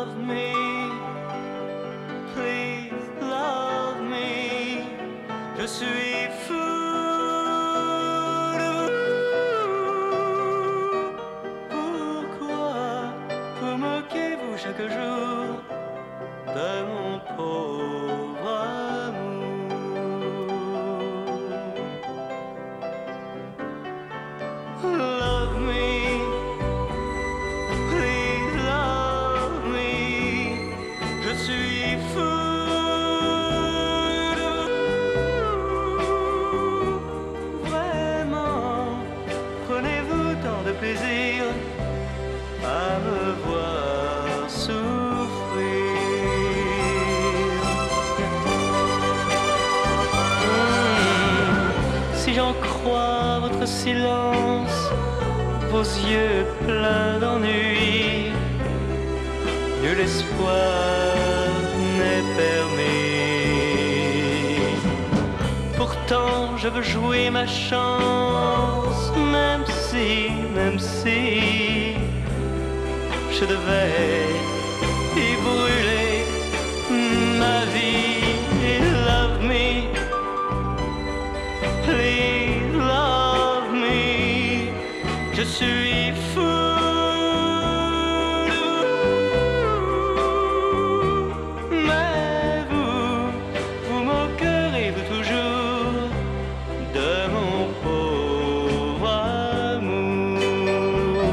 love me, please love me. Je suis fou de vous. Pourquoi vous moquez-vous chaque jour de mon pauvre amour? Love me, please love me. Je suis fou de vous. Vraiment, prenez-vous tant de plaisir à me voir souffrir. Si j'en crois votre silence, vos yeux pleins d'ennui, nul espoir n'est permis. Pourtant je veux jouer ma chance, même si je devais y brûler ma vie. Love me, please love me. Je suis fou de vous. Mais vous moquerez-vous toujours de mon pauvre amour?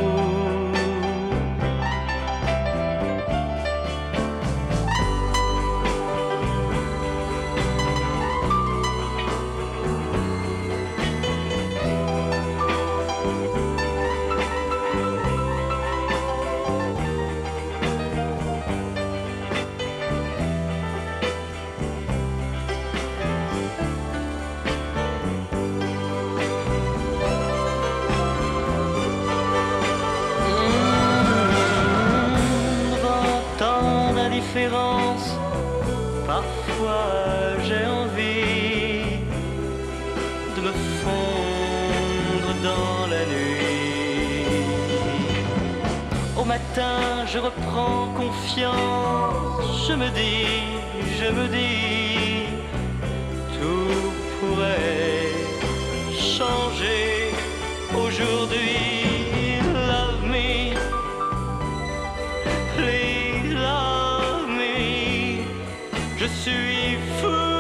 Devant tant d'indifférence, parfois j'ai envie de me fondre dans la nuit. Au matin je reprends confiance, je me dis, tout pourrait changer aujourd'hui. Love me, please love me. Je suis fou